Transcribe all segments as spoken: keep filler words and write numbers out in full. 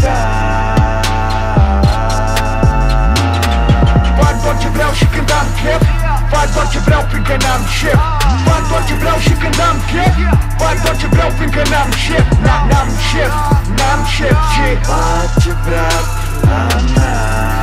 ta. Fac tot ce vreau și când am chef, fac tot ce vreau fiindcă n-am șef. Fac tot ce vreau și când am chef, fac tot ce vreau fiindcă n-am șef. N-am șef, n-am șef și fac ce vreau la mea.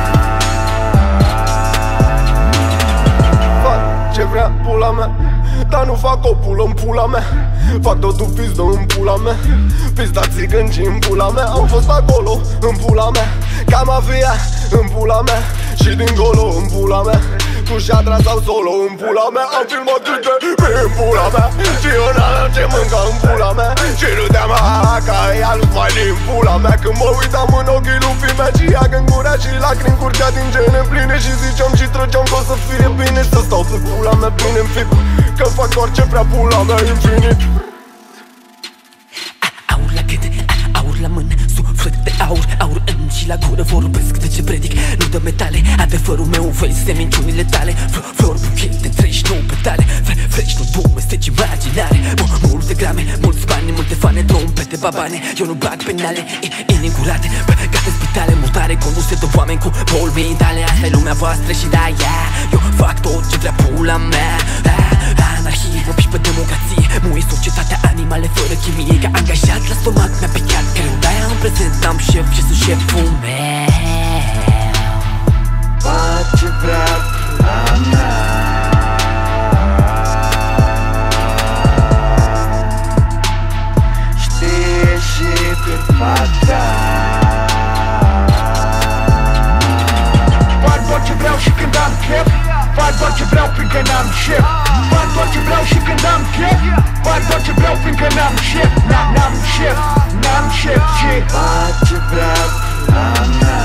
Fac ce vrea pula mea, dar nu fac o pulă în pula mea. Fac totul pizdă în pula mea, pizda țigânci în pula mea. Am fost acolo în pula mea, ca mafia în pula mea. Și dincolo în pula mea, cu șadra sau solo în pula mea. Am filmat câte pe în pula mea, și eu n-am ce mânca în pula mea. Și râdeam aha ca ea lui Smiley în pula mea. Când mă uitam în ochii lui fimea, și ea în gura și lacrimi curgea din gene pline. Și ziceam și trăgeam că o să fie bine, să stau pe pula mea bine în fipt, că fac orice vrea pula mea infinit. Aur la gât, aur la mână, suflet de aur, aur în și la gură. Vorbesc de ce predic, nu de metale. Adevărul meu vezi de minciunile tale. Flori, buchete, treizeci și nouă petale. Fresh, nu dumesteci imaginare. Multe grame, mulți bani, multe fane, trompete, babane. Eu nu bag penale, inimi curate, băgate spitale, mutare conduse de oameni cu boli mentale. Asta e lumea voastră și da, yeah, eu fac tot ce vrea pula mea. Anarhie, mă piși pe democrație, mui societatea, animale fără chimie. Ca angajat la stomac mi-a picat greu, de-aia în prezent am șef și sunt șeful meu. Fac ce vrea pula mea. Știe și pe fata. Fac tot ce vreau și când am chef, fac tot ce vreau fiindcă n-am șef. Fac tot ce vreau și când am chef, fac tot ce vreau fiindcă n-am șef. N-am șef, n-am șef și fac ce vreau pula mea.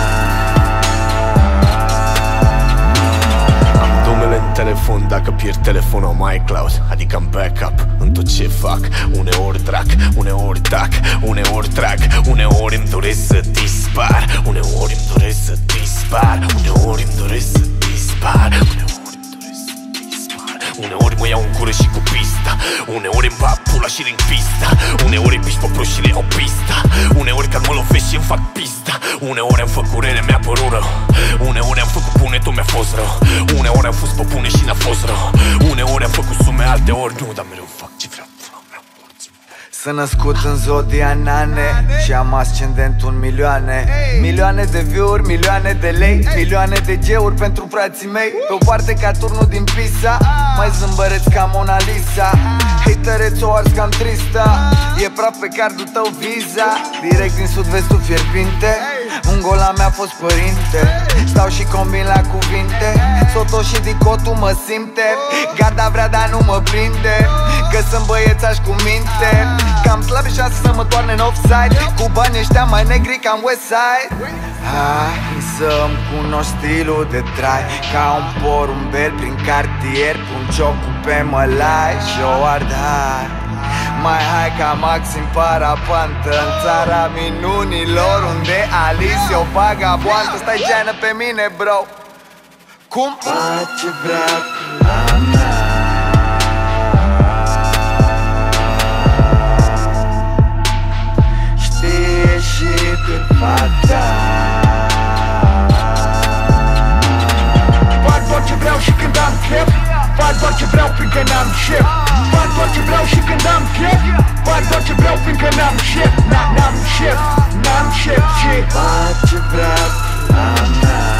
În telefon, dacă pierd telefonul am iCloud, adică am backup în tot ce fac. Uneori drac, uneori tac, uneori trag, uneori îmi doresc să dispar. Uneori îmi doresc să dispar, uneori îmi doresc să dispar, uneori îmi doresc să dispar. Uneori mă iau în gură și cu pista, uneori îmi bag pula și ring pista. Uneori îi piși pe proști și le iau pista. Uneori când mă lovesc și îmi fac pista. Uneori am făcut rele, mi-a părut rău. Uneori am făcut bune, tot mi-a fost rău. Uneori am fost pe bune și n-a fost rău. Uneori am făcut sume, alteori nu, dar mereu fac ce vreau. Sunt născut în zodia nane și am ascendentul în milioane. Milioane de view-uri, milioane de lei, milioane de geuri pentru frații mei. Pe o parte ca turnul din Pisa, mai zâmbăreți ca Mona Lisa. Hatereți o ars cam trista, e praf pe cardul tău Visa. Direct din sud-vestul fierbinte, un gol la mea a fost părinte. Stau și combin la cuvinte, Soto și Dicotul mă simte. Gata vrea dar nu mă prinde, că sunt băiețași cu minte. Cam slab și să mă toarne în offside, cu bani ăștia mai negri ca în Westside. Hai să-mi cunoști stilul de trai, ca un porumbel prin cartier. Pun ciocul pe mălai și o ardai. Mai hai ca Maxim Parapantă, în țara minunilor, unde Alice e o vagabondă. Stai geană pe mine, bro. Cum? Fac ce vrea pula mea. Fata. Fac tot ce vreau și când am chef, fac tot ce vreau fiindcă n-am șef. Fac tot ce vreau și când am chef, fac tot ce vreau fiindcă n-am șef. N-am șef, n-am șef și fac ce vreau pula mea.